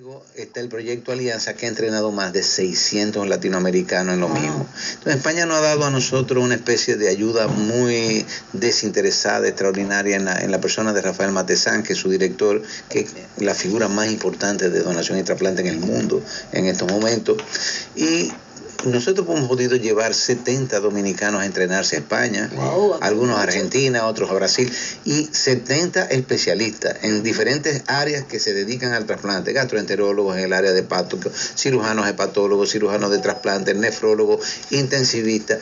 Luego está el proyecto Alianza, que ha entrenado más de 600 latinoamericanos en lo mismo. Entonces España nos ha dado a nosotros una especie de ayuda muy desinteresada, extraordinaria en la persona de Rafael Matezán, que es su director, que es la figura más importante de donación y trasplante en el mundo en estos momentos. Y nosotros hemos podido llevar 70 dominicanos a entrenarse a España, algunos a Argentina, otros a Brasil, y 70 especialistas en diferentes áreas que se dedican al trasplante: gastroenterólogos en el área de hepato, cirujanos hepatólogos, cirujanos de trasplante, nefrólogos, intensivistas.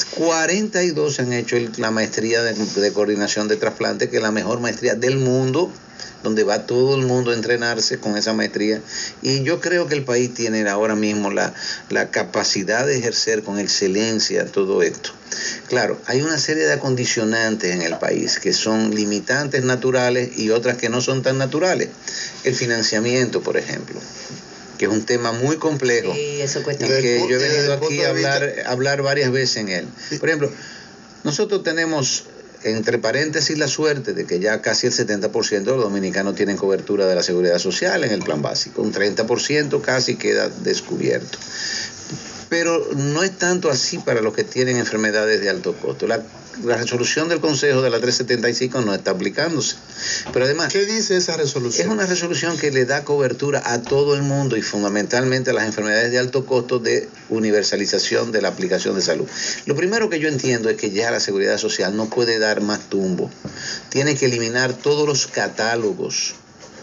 42 han hecho la maestría de coordinación de trasplante, que es la mejor maestría del mundo, donde va todo el mundo a entrenarse con esa maestría. Y yo creo que el país tiene ahora mismo la capacidad de ejercer con excelencia todo esto. Claro, hay una serie de acondicionantes en el país que son limitantes naturales y otras que no son tan naturales. El financiamiento, por ejemplo, que es un tema muy complejo, sí, eso cuesta, y que yo he venido aquí a hablar varias veces en él. Por ejemplo, nosotros tenemos, entre paréntesis, la suerte de que ya casi el 70% de los dominicanos tienen cobertura de la seguridad social en el plan básico. Un 30% casi queda descubierto. Pero no es tanto así para los que tienen enfermedades de alto costo. La resolución del Consejo de la 375 no está aplicándose. Pero además, ¿qué dice esa resolución? Es una resolución que le da cobertura a todo el mundo y fundamentalmente a las enfermedades de alto costo, de universalización de la aplicación de salud. Lo primero que yo entiendo es que ya la seguridad social no puede dar más tumbo. Tiene que eliminar todos los catálogos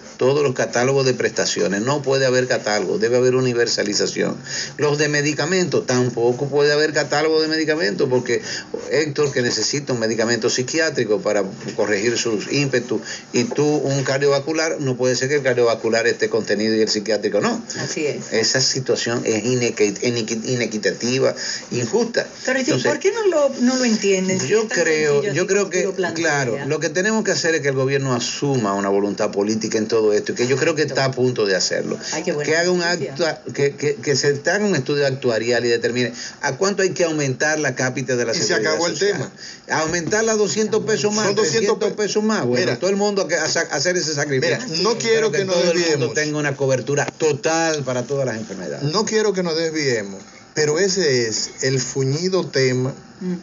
de prestaciones. No puede haber catálogo, debe haber universalización. Los de medicamentos, tampoco puede haber catálogo de medicamentos, porque Héctor, que necesita un medicamento psiquiátrico para corregir sus ímpetus, y tú un cardiovascular, no puede ser que el cardiovascular esté contenido y el psiquiátrico no. Así es. Esa situación es inequitativa, injusta. Pero entonces, ¿por qué no lo entienden? Yo creo que, claro, lo que tenemos que hacer es que el gobierno asuma una voluntad política en todo esto, que yo creo que está a punto de hacerlo. Que haga que se haga un estudio actuarial y determine a cuánto hay que aumentar la cápita de la seguridad social. Y se acabó el tema. Aumentarla a 200 pesos más, 300 pesos más. Bueno, mira, todo el mundo a hacer ese sacrificio. Mira, no quiero que nos desviemos. Todo el mundo tenga una cobertura total para todas las enfermedades. No quiero que nos desviemos, pero ese es el fuñido tema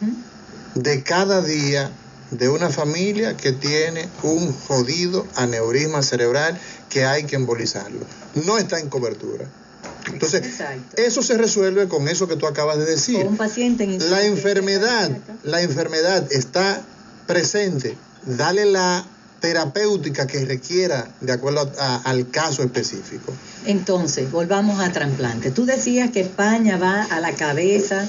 de cada día de una familia que tiene un jodido aneurisma cerebral que hay que embolizarlo. No está en cobertura. Entonces, exacto, eso se resuelve con eso que tú acabas de decir. Con un paciente en la enfermedad está presente. Dale la terapéutica que requiera de acuerdo al caso específico. Entonces, volvamos a trasplante. Tú decías que España va a la cabeza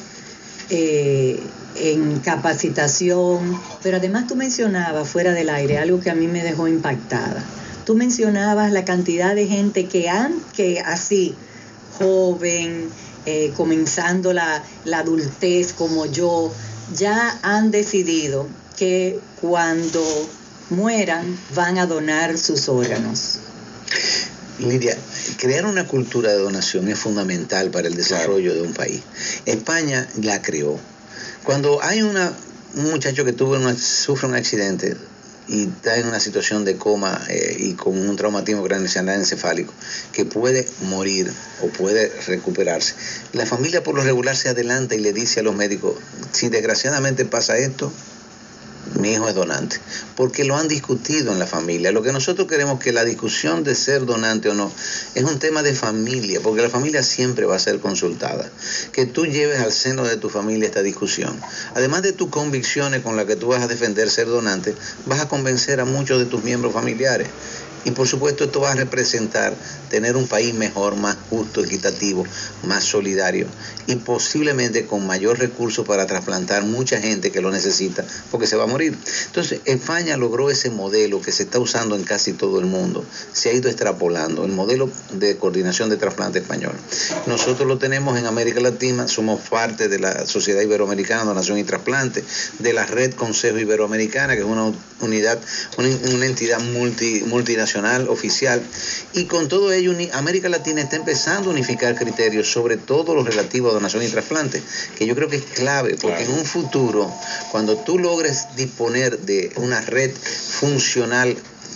en capacitación, pero además tú mencionabas fuera del aire algo que a mí me dejó impactada. Tú mencionabas la cantidad de gente que así, joven, comenzando la adultez como yo, ya han decidido que cuando mueran van a donar sus órganos. Lidia, crear una cultura de donación es fundamental para el desarrollo de un país. España la creó. Cuando hay un muchacho que sufre un accidente y está en una situación de coma y con un traumatismo craneoencefálico encefálico, que puede morir o puede recuperarse, la familia por lo regular se adelanta y le dice a los médicos: si desgraciadamente pasa esto, mi hijo es donante, porque lo han discutido en la familia. Lo que nosotros queremos, que la discusión de ser donante o no es un tema de familia, porque la familia siempre va a ser consultada. Que tú lleves al seno de tu familia esta discusión, además de tus convicciones con las que tú vas a defender ser donante, vas a convencer a muchos de tus miembros familiares. Y por supuesto esto va a representar tener un país mejor, más justo, equitativo, más solidario y posiblemente con mayor recursos para trasplantar mucha gente que lo necesita porque se va a morir. Entonces España logró ese modelo que se está usando en casi todo el mundo, se ha ido extrapolando, el modelo de coordinación de trasplante español. Nosotros lo tenemos en América Latina, somos parte de la Sociedad Iberoamericana de Donación y Trasplante, de la Red Consejo Iberoamericana, que es una unidad, una entidad multinacional oficial, y con todo ello América Latina está empezando a unificar criterios sobre todo lo relativo a donación y trasplante, que yo creo que es clave, porque en un futuro, cuando tú logres disponer de una red funcional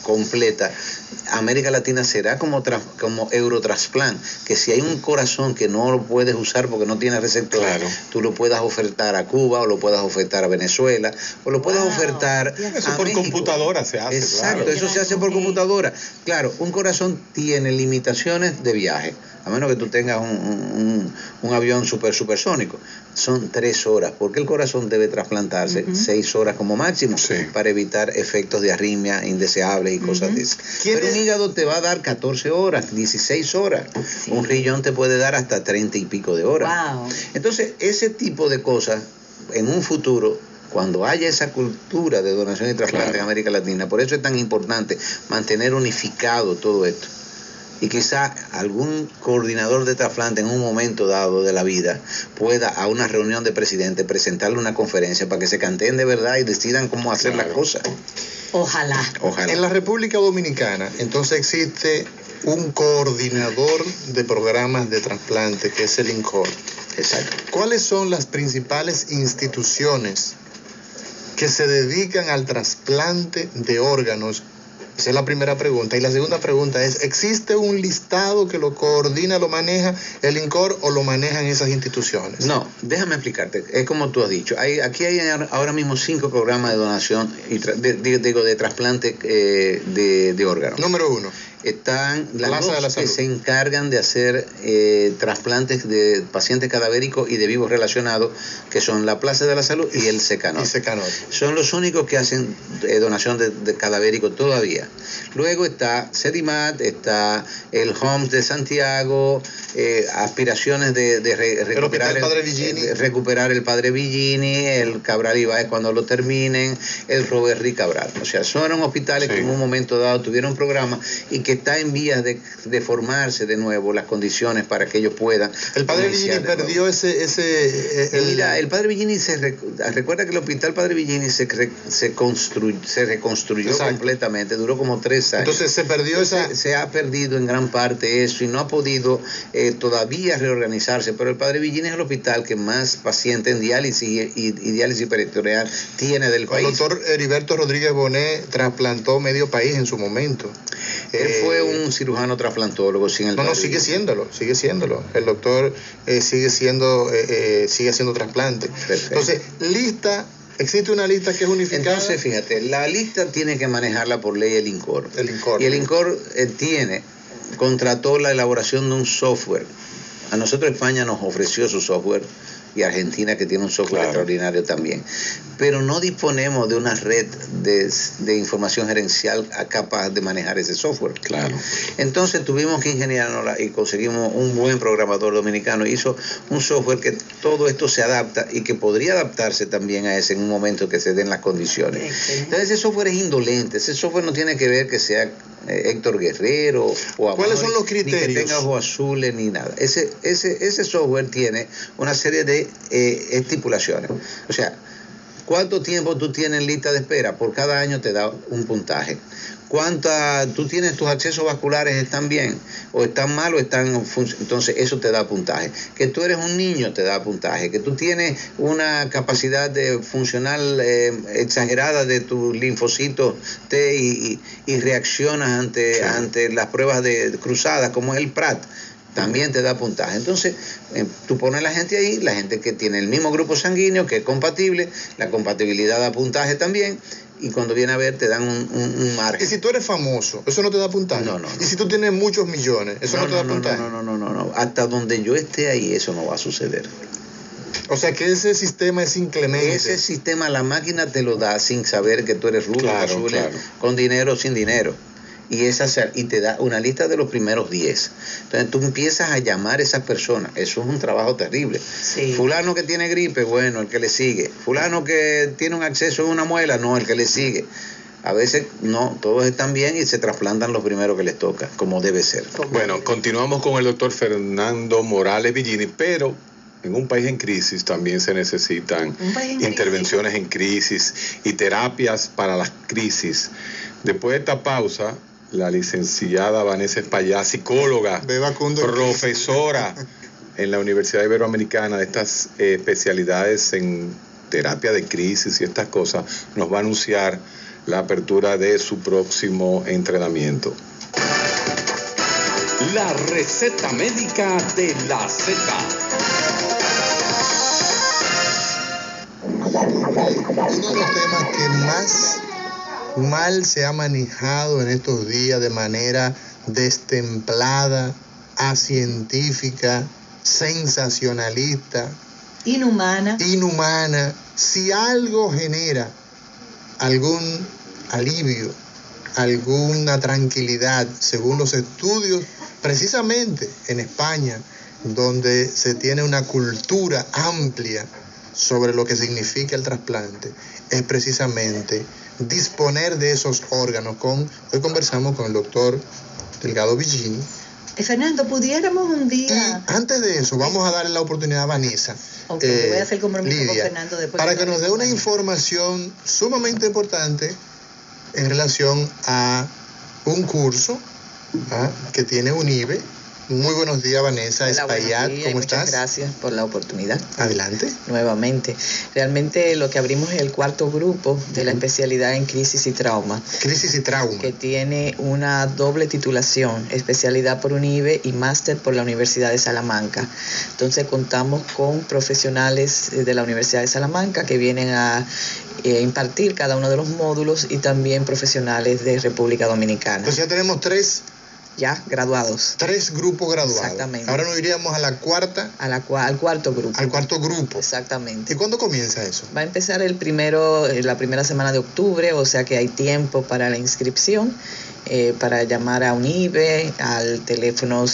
completa, América Latina será como Eurotransplant, que si hay un corazón que no lo puedes usar porque no tiene receptor, claro, tú lo puedas ofertar a Cuba, o lo puedas ofertar a Venezuela, o lo puedas ofertar eso a por México. Computadora se hace. Exacto, claro. eso se hace por computadora. Claro, un corazón tiene limitaciones de viaje, a menos que tú tengas un avión supersónico. Son 3 horas, porque el corazón debe trasplantarse 6 horas como máximo, sí, para evitar efectos de arritmia indeseables y cosas de eso. Pero un hígado te va a dar 14 horas, 16 horas. Sí. Un riñón te puede dar hasta 30 y pico de horas. Wow. Entonces, ese tipo de cosas, en un futuro, cuando haya esa cultura de donación y trasplante, claro, en América Latina, por eso es tan importante mantener unificado todo esto. Y quizá algún coordinador de trasplante en un momento dado de la vida pueda a una reunión de presidentes presentarle una conferencia para que se canteen de verdad y decidan cómo hacer, claro, las cosas. Ojalá. En la República Dominicana, entonces existe un coordinador de programas de trasplante, que es el INCOR. Exacto. ¿Cuáles son las principales instituciones que se dedican al trasplante de órganos? Esa es la primera pregunta. Y la segunda pregunta es, ¿existe un listado que lo coordina, lo maneja el INCOR o lo manejan esas instituciones? No, déjame explicarte. Es como tú has dicho. Aquí hay ahora mismo 5 programas de donación, de trasplante de órganos. Número 1. Están las dos que se encargan de hacer trasplantes de pacientes cadavéricos y de vivos relacionados, que son la Plaza de la Salud y el Secanot. Son los únicos que hacen donación de cadavérico todavía. Luego está Sedimat, está el HOMS de Santiago, aspiraciones de recuperar el Padre Villini, el Cabral Ibáez cuando lo terminen, el Robert Rick Cabral. O sea, son hospitales, sí, que en un momento dado tuvieron programas y que está en vías de formarse de nuevo las condiciones para que ellos puedan. El Padre Villini perdió Mira, el Padre Villini recuerda que el Hospital Padre Villini se reconstruyó, exacto, completamente, duró como 3 años. Entonces se perdió se ha perdido en gran parte eso y no ha podido todavía reorganizarse, pero el Padre Villini es el hospital que más pacientes en diálisis y diálisis peritoneal tiene del país. El doctor Heriberto Rodríguez Bonet trasplantó medio país en su momento. Él fue un cirujano trasplantólogo sin el No, sigue siéndolo. El doctor sigue haciendo trasplante. Perfecto. Entonces, existe una lista que es unificada. Entonces, fíjate, la lista tiene que manejarla por ley el INCOR. Y el INCOR contrató la elaboración de un software. A nosotros España nos ofreció su software, y Argentina, que tiene un software, claro, extraordinario también, pero no disponemos de una red de información gerencial capaz de manejar ese software. Claro. Entonces tuvimos que ingeniárnosla y conseguimos un buen programador dominicano. Hizo un software que todo esto se adapta y que podría adaptarse también a ese en un momento que se den las condiciones. Entonces ese software es indolente, ese software no tiene que ver que sea Héctor Guerrero o ¿cuáles son los criterios? Ni que tenga ojos azules ni nada. Ese software tiene una serie de estipulaciones. O sea, ¿cuánto tiempo tú tienes en lista de espera? Por cada año te da un puntaje. Tú tienes tus accesos vasculares, están bien o están mal o entonces eso te da puntaje. Que tú eres un niño te da puntaje. Que tú tienes una capacidad funcional exagerada de tus linfocitos T y reaccionas ante las pruebas cruzadas como es el PRAT, también te da puntaje. Entonces, tú pones la gente ahí, la gente que tiene el mismo grupo sanguíneo, que es compatible, la compatibilidad da puntaje también, y cuando viene a ver te dan un margen. ¿Y si tú eres famoso, eso no te da puntaje? No. ¿Y si tú tienes muchos millones, eso no te da puntaje? No. Hasta donde yo esté ahí, eso no va a suceder. O sea que ese sistema es inclemente. Ese sistema la máquina te lo da sin saber que tú eres rubio, claro, azul, claro, con dinero o sin dinero. Y te da una lista de los primeros 10. Entonces tú empiezas a llamar a esas personas. Eso es un trabajo terrible. Sí. Fulano que tiene gripe, bueno, el que le sigue. Fulano que tiene un acceso en una muela, no, el que le sigue. A veces no, todos están bien y se trasplantan los primeros que les toca, como debe ser. Bueno, continuamos con el doctor Fernando Morales Villini, pero en un país en crisis también se necesitan intervenciones en crisis y terapias para las crisis. Después de esta pausa, la licenciada Vanessa Espaillá, psicóloga, profesora en la Universidad Iberoamericana de estas especialidades en terapia de crisis y estas cosas, nos va a anunciar la apertura de su próximo entrenamiento. La receta médica de la Z. Uno de los temas que más mal se ha manejado en estos días de manera destemplada, acientífica, sensacionalista, inhumana. Si algo genera algún alivio, alguna tranquilidad, según los estudios, precisamente en España, donde se tiene una cultura amplia sobre lo que significa el trasplante, es precisamente disponer de esos órganos. Hoy conversamos con el doctor Delgado Villini. Fernando, pudiéramos un día... Y antes de eso, vamos a darle la oportunidad a Vanessa. Ok, voy a hacer compromiso con Fernando después. Para que nos dé una información sumamente importante en relación a un curso que tiene UNIBE. Muy buenos días, Vanessa Espaillat, ¿cómo estás? Muchas gracias por la oportunidad. Adelante. Nuevamente. Realmente lo que abrimos es el 4º grupo de la especialidad en crisis y trauma. Crisis y trauma. Que tiene una doble titulación, especialidad por UNIBE y máster por la Universidad de Salamanca. Entonces contamos con profesionales de la Universidad de Salamanca que vienen a impartir cada uno de los módulos y también profesionales de República Dominicana. Entonces ya tenemos 3 ya graduados. 3 grupos graduados. Exactamente. Ahora nos iríamos a la cuarta. Al 4º grupo. Al 4º grupo. Exactamente. ¿Y cuándo comienza eso? Va a empezar la primera semana de octubre, o sea que hay tiempo para la inscripción. Para llamar a UNIBE al teléfono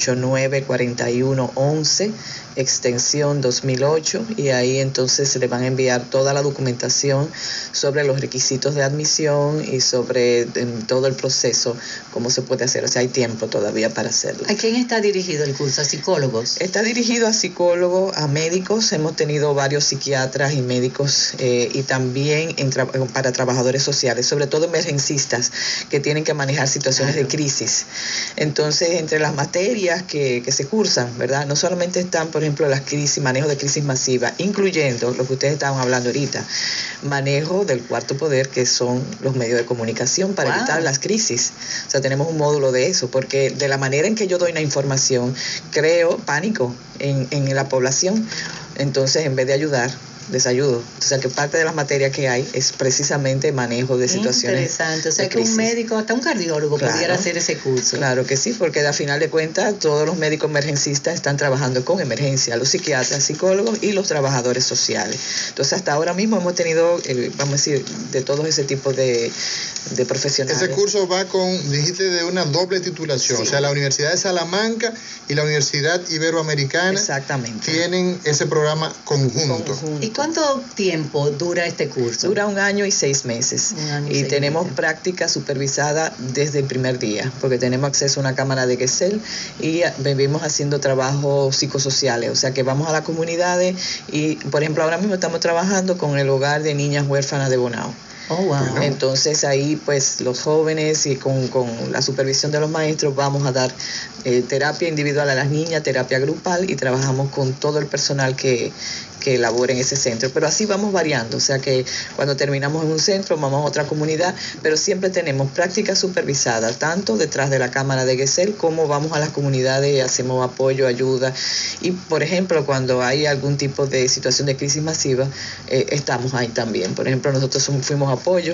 689-4111, extensión 2008, y ahí entonces se le van a enviar toda la documentación sobre los requisitos de admisión y sobre todo el proceso, cómo se puede hacer. O sea, hay tiempo todavía para hacerlo. ¿A quién está dirigido el curso? ¿A psicólogos? Está dirigido a psicólogos, a médicos. Hemos tenido varios psiquiatras y médicos y también para trabajadores sociales, sobre todo emergencistas que tienen que manejar situaciones de crisis. Entonces, entre las materias que se cursan, ¿verdad? No solamente están, por ejemplo, las crisis, manejo de crisis masiva, incluyendo lo que ustedes estaban hablando ahorita, manejo del cuarto poder, que son los medios de comunicación para evitar las crisis. O sea, tenemos un módulo de eso, porque de la manera en que yo doy una información, creo pánico en la población. Entonces, en vez de ayudar, desayudo. O sea, que parte de las materias que hay es precisamente manejo de situaciones. Interesante. O sea, que un médico, hasta un cardiólogo, pudiera hacer ese curso. Claro que sí, porque al final de cuentas todos los médicos emergencistas están trabajando con emergencia, los psiquiatras, psicólogos y los trabajadores sociales. Entonces, hasta ahora mismo hemos tenido, vamos a decir, de todo ese tipo de profesionales. Ese curso va dijiste, de una doble titulación. Sí. O sea, la Universidad de Salamanca y la Universidad Iberoamericana. Exactamente. Tienen ese programa conjunto. ¿Y cuánto tiempo dura este curso? Dura 1 año y 6 meses. Y tenemos práctica supervisada desde el primer día, porque tenemos acceso a una cámara de Gesell y vivimos haciendo trabajos psicosociales. O sea que vamos a las comunidades y, por ejemplo, ahora mismo estamos trabajando con el hogar de niñas huérfanas de Bonao. Oh, wow. Entonces ahí pues los jóvenes y con la supervisión de los maestros vamos a dar terapia individual a las niñas, terapia grupal, y trabajamos con todo el personal que elabora en ese centro, pero así vamos variando. O sea que cuando terminamos en un centro vamos a otra comunidad, pero siempre tenemos práctica supervisada, tanto detrás de la cámara de Gesell como vamos a las comunidades y hacemos apoyo, ayuda. Y por ejemplo, cuando hay algún tipo de situación de crisis masiva, estamos ahí también. Por ejemplo, nosotros fuimos apoyo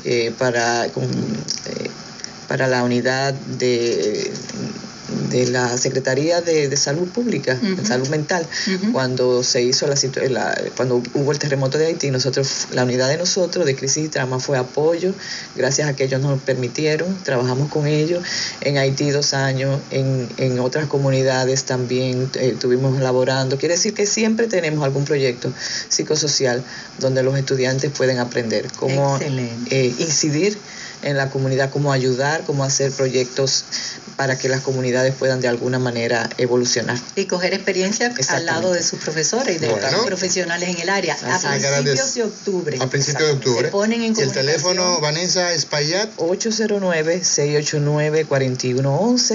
para la unidad de la Secretaría de Salud Pública, Salud Mental, cuando se hizo cuando hubo el terremoto de Haití. La unidad de nosotros de crisis y trauma fue apoyo, gracias a que ellos nos permitieron, trabajamos con ellos en Haití 2 años, en otras comunidades también estuvimos elaborando. Quiere decir que siempre tenemos algún proyecto psicosocial donde los estudiantes pueden aprender cómo incidir en la comunidad, cómo ayudar, cómo hacer proyectos para que las comunidades puedan de alguna manera evolucionar. Y coger experiencia al lado de sus profesores y de los profesionales en el área. A principios de octubre. A principios de octubre. Se ponen en comunicación. ¿Y el teléfono, Vanessa Espaillat? 809-689-4111.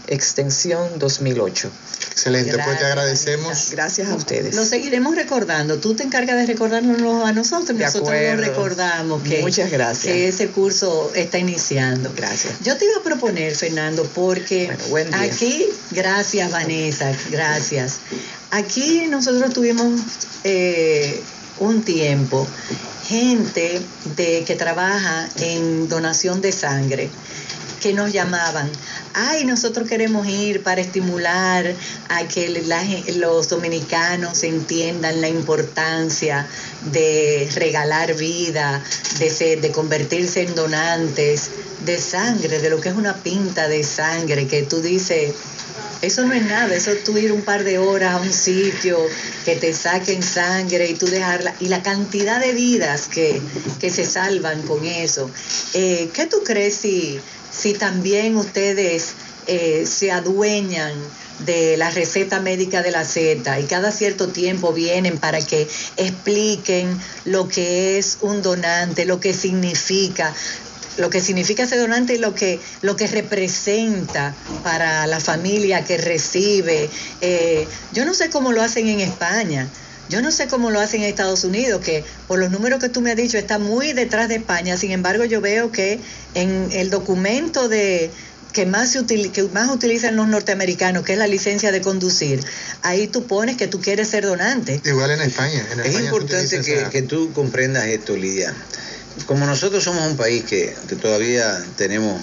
extensión 2008. Excelente, Gracias, pues te agradecemos. Gracias a ustedes. Lo seguiremos recordando. Tú te encargas de recordarnos a nosotros. De nosotros acuerdo. lo recordamos. Muchas gracias. Que ese curso está iniciando. Gracias. Yo te iba a proponer, Fernando, porque Buen día. aquí, gracias Vanessa, gracias. Aquí nosotros tuvimos un tiempo gente que trabaja en donación de sangre, que nos llamaban, nosotros queremos ir para estimular a que los dominicanos entiendan la importancia de regalar vida, de convertirse en donantes de sangre, de lo que es una pinta de sangre, que tú dices, eso no es nada, eso es tú ir un par de horas a un sitio, que te saquen sangre y tú dejarla, y la cantidad de vidas que se salvan con eso. ¿Qué tú crees si también ustedes se adueñan de la receta médica de la Z y cada cierto tiempo vienen para que expliquen lo que es un donante, lo que significa ese donante y lo que representa para la familia que recibe? Yo no sé cómo lo hacen en España. Yo no sé cómo lo hacen en Estados Unidos, que por los números que tú me has dicho está muy detrás de España. Sin embargo, yo veo que en el documento que más utilizan los norteamericanos, que es la licencia de conducir, ahí tú pones que tú quieres ser donante. Igual en España. Es importante que tú comprendas esto, Lidia. Como nosotros somos un país que todavía tenemos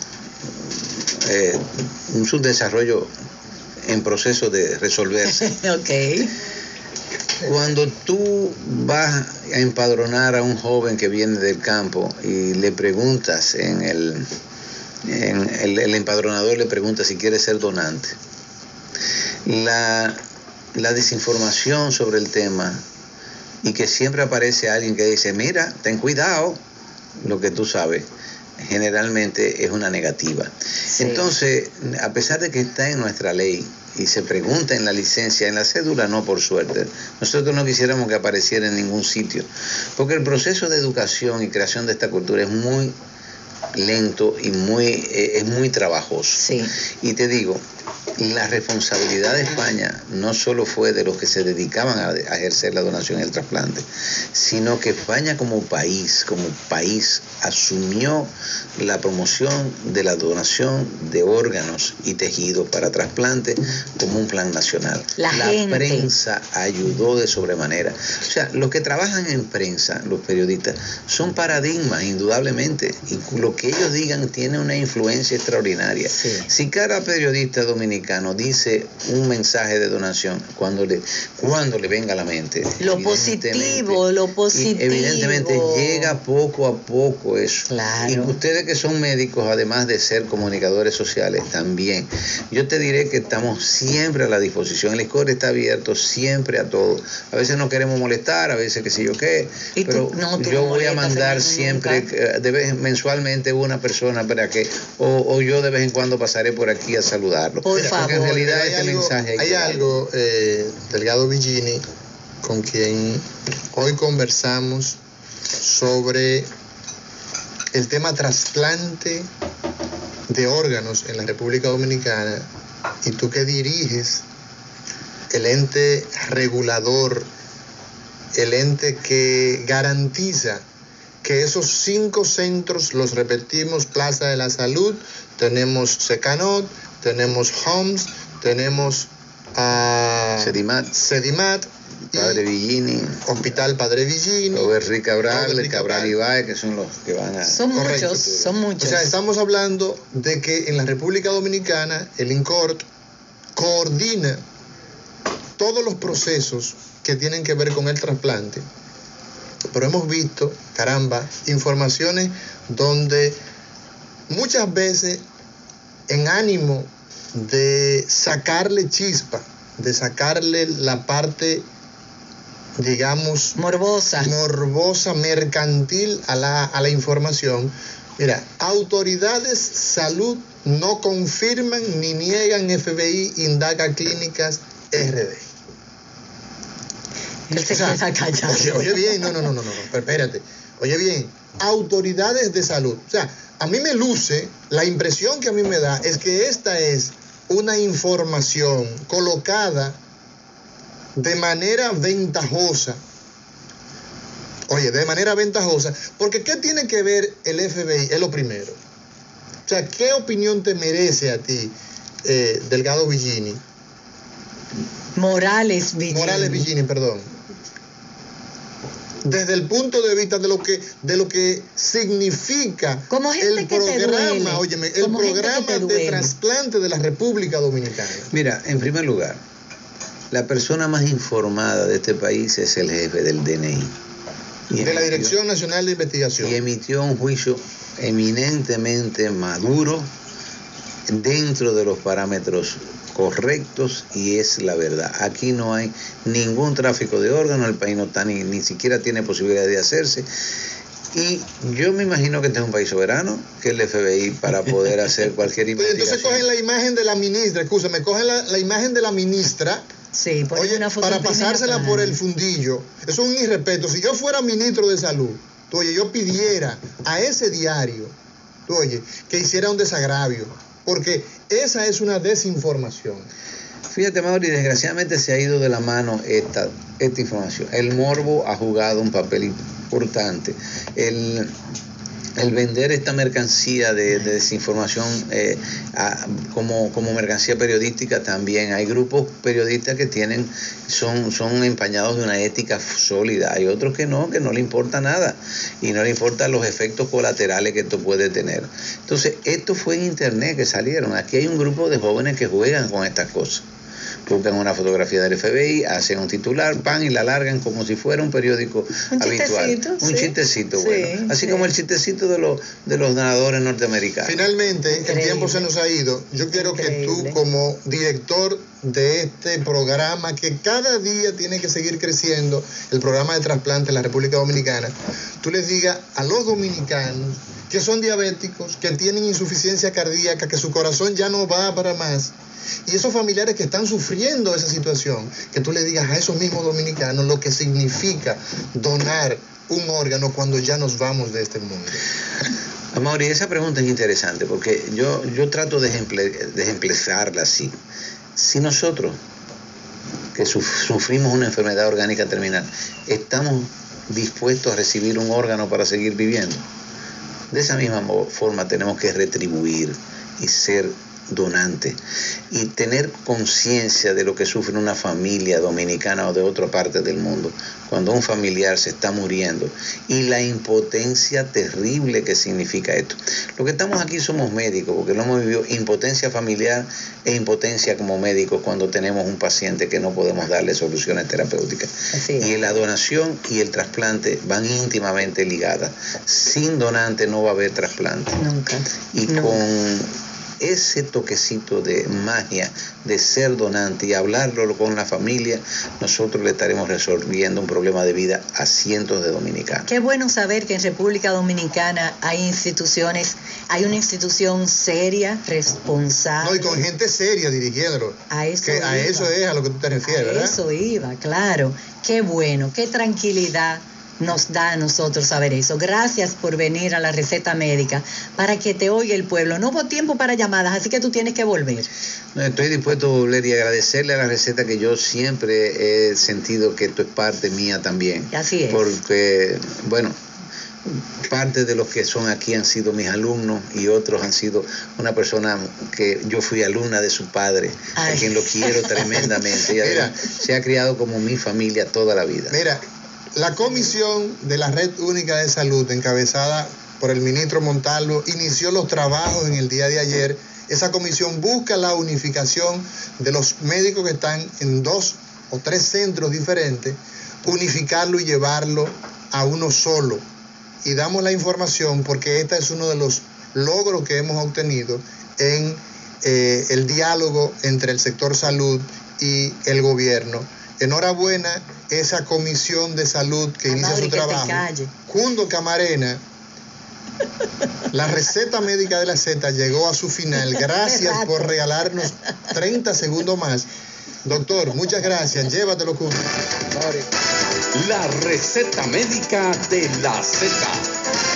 un subdesarrollo en proceso de resolverse. Ok. Cuando tú vas a empadronar a un joven que viene del campo y le preguntas el empadronador le pregunta si quiere ser donante, la desinformación sobre el tema, y que siempre aparece alguien que dice, mira, ten cuidado, lo que tú sabes, generalmente es una negativa. Sí. Entonces, a pesar de que está en nuestra ley y se pregunta en la licencia, en la cédula no, por suerte, nosotros no quisiéramos que apareciera en ningún sitio, porque el proceso de educación y creación de esta cultura es muy lento y es muy trabajoso. Sí. Y te digo, la responsabilidad de España no solo fue de los que se dedicaban a ejercer la donación y el trasplante, sino que España como país asumió la promoción de la donación de órganos y tejidos para trasplante como un plan nacional. La prensa ayudó de sobremanera. O sea, los que trabajan en prensa, los periodistas, son paradigmas, indudablemente, y lo que ellos digan tiene una influencia extraordinaria. Sí. Si cada periodista dominicano dice un mensaje de donación cuando le venga a la mente, lo positivo, evidentemente llega poco a poco eso. Claro. Y ustedes que son médicos, además de ser comunicadores sociales, también, yo te diré que estamos siempre a la disposición. El ISCOR está abierto siempre a todo. A veces no queremos molestar, a veces qué sé yo qué, pero yo voy a mandar siempre, mensualmente, una persona para que, o yo de vez en cuando pasaré por aquí a saludarlo. Por favor. Porque en realidad este mensaje hay algo, Delgado Villini, con quien hoy conversamos sobre el tema trasplante de órganos en la República Dominicana, y tú que diriges el ente regulador, el ente que garantiza que esos 5 centros, los repetimos, Plaza de la Salud, tenemos Secanot, tenemos HOMS, tenemos Sedimat, Padre Villini, Hospital Padre Villini, Robert Cabral Ibáez, que son los que van a... Son muchos. O sea, estamos hablando de que en la República Dominicana el INCORT coordina todos los procesos que tienen que ver con el trasplante, pero hemos visto, informaciones donde muchas veces, en ánimo de sacarle chispa, de sacarle la parte, digamos, morbosa, mercantil a la información, mira, autoridades salud no confirman ni niegan, FBI indaga clínicas RD. Oye bien, no, espérate. Oye bien, autoridades de salud. O sea, a mí me luce, la impresión que a mí me da es que esta es una información colocada de manera ventajosa. Oye, de manera ventajosa, porque ¿qué tiene que ver el FBI? Es lo primero. O sea, ¿qué opinión te merece a ti, Delgado Villini? Morales Villini, perdón. Desde el punto de vista de lo que significa como gente el programa, óyeme, el programa de trasplante de la República Dominicana. Mira, en primer lugar, la persona más informada de este país es el jefe del DNI. De la Dirección Nacional de Investigación. Y emitió un juicio eminentemente maduro dentro de los parámetros correctos, y es la verdad. Aquí no hay ningún tráfico de órganos, el país no está ni siquiera tiene posibilidad de hacerse. Y yo me imagino que este es un país soberano, que el FBI para poder hacer cualquier investigación. Entonces cogen la imagen de la ministra, cogen la imagen de la ministra. Sí, oye, una foto para pasársela por el fundillo. Eso es un irrespeto. Si yo fuera ministro de salud, yo pidiera a ese diario, que hiciera un desagravio, porque esa es una desinformación. Fíjate, Mauri, desgraciadamente se ha ido de la mano esta información. El morbo ha jugado un papel importante. El vender esta mercancía de desinformación como mercancía periodística también. Hay grupos periodistas que son empañados de una ética sólida. Hay otros que no le importa nada y no le importan los efectos colaterales que esto puede tener. Entonces, esto fue en internet que salieron. Aquí hay un grupo de jóvenes que juegan con estas cosas. Buscan una fotografía del FBI, hacen un titular, pan, y la largan como si fuera un periódico habitual. Un chistecito, sí, bueno. Así como el chistecito de los donadores norteamericanos. Finalmente, el tiempo se nos ha ido. Yo quiero que tú, como director de este programa, que cada día tiene que seguir creciendo, el programa de trasplante en la República Dominicana, tú les digas a los dominicanos que son diabéticos, que tienen insuficiencia cardíaca, que su corazón ya no va para más, y esos familiares que están sufriendo esa situación, que tú le digas a esos mismos dominicanos lo que significa donar un órgano cuando ya nos vamos de este mundo. Amaury, esa pregunta es interesante porque yo trato de ejemplificarla así. Si nosotros, que sufrimos una enfermedad orgánica terminal, estamos dispuestos a recibir un órgano para seguir viviendo, de esa misma forma tenemos que retribuir y ser donante y tener conciencia de lo que sufre una familia dominicana o de otra parte del mundo cuando un familiar se está muriendo y la impotencia terrible que significa esto. Lo que estamos aquí somos médicos porque lo hemos vivido, impotencia familiar e impotencia como médicos cuando tenemos un paciente que no podemos darle soluciones terapéuticas. Y la donación y el trasplante van íntimamente ligadas. Sin donante no va a haber trasplante. Nunca. Y con ese toquecito de magia de ser donante y hablarlo con la familia, nosotros le estaremos resolviendo un problema de vida a cientos de dominicanos. Qué bueno saber que en República Dominicana hay instituciones, hay una institución seria, responsable. No, y con gente seria dirigiéndolo. A eso es a lo que tú te refieres, ¿verdad? A eso iba, claro. Qué bueno, qué tranquilidad nos da a nosotros saber eso. Gracias por venir a la receta médica para que te oiga el pueblo. No hubo tiempo para llamadas, así que tú tienes que volver. No, estoy dispuesto a volver y agradecerle a la receta, que yo siempre he sentido que esto es parte mía también. Así es. Porque, bueno, parte de los que son aquí han sido mis alumnos y otros han sido una persona que yo fui alumna de su padre, a quien lo quiero tremendamente. Y además se ha criado como mi familia toda la vida. Mira, la Comisión de la Red Única de Salud, encabezada por el ministro Montalvo, inició los trabajos en el día de ayer. Esa comisión busca la unificación de los médicos que están en 2 o 3 centros diferentes, unificarlo y llevarlo a uno solo. Y damos la información porque este es uno de los logros que hemos obtenido en el diálogo entre el sector salud y el gobierno. Enhorabuena esa comisión de salud que inicia su trabajo. Junto Camarena, la receta médica de la Z llegó a su final. Gracias por regalarnos 30 segundos más. Doctor, muchas gracias. Llévatelo, La receta médica de la Z.